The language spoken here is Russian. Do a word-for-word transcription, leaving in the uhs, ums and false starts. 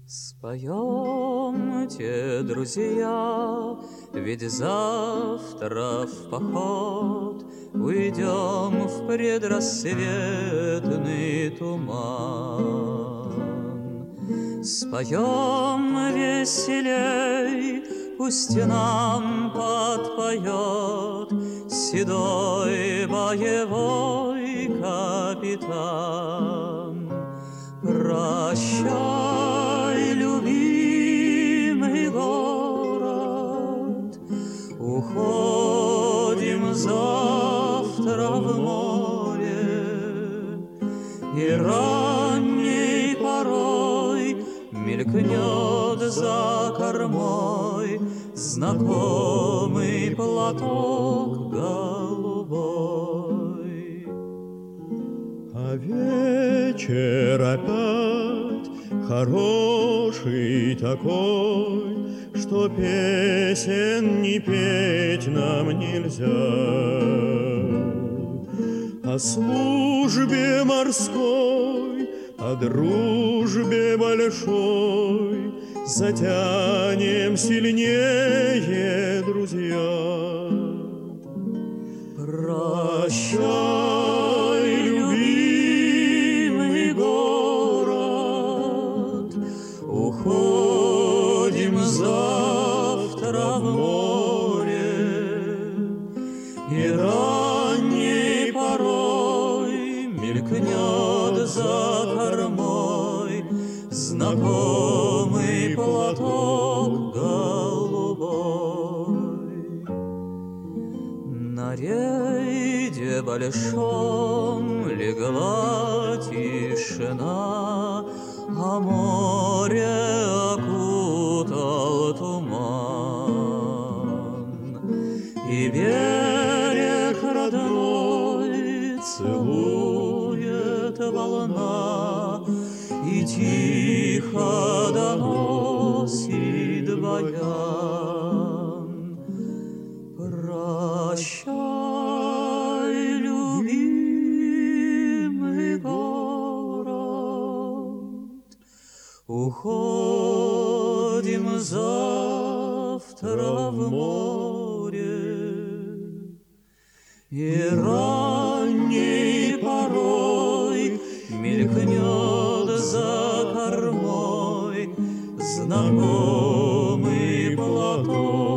Споемте, друзья, ведь завтра в поход уйдем в предрассветный туман. Споем веселей, пусть нам подпоет седой боевой капитан. Прощай, любимый город, уходим завтра в море, и ранней порой мелькнет за кормой знакомый платок голубой. А вечер опять хороший такой, что песен не петь нам нельзя. О службе морской, о дружбе большой затянем сильнее, друзья. Прощай, любимый город, уходим завтра в море, и ранней порой мелькнет за кормой знакомый платок голубой. На рейде большом легла тишина, а море окутал туман. И берег родной целует волна, и тихо доносит баян. Прощай, любимый город, уходим завтра в море, и ранней порой мелькнет за кормой знакомый платок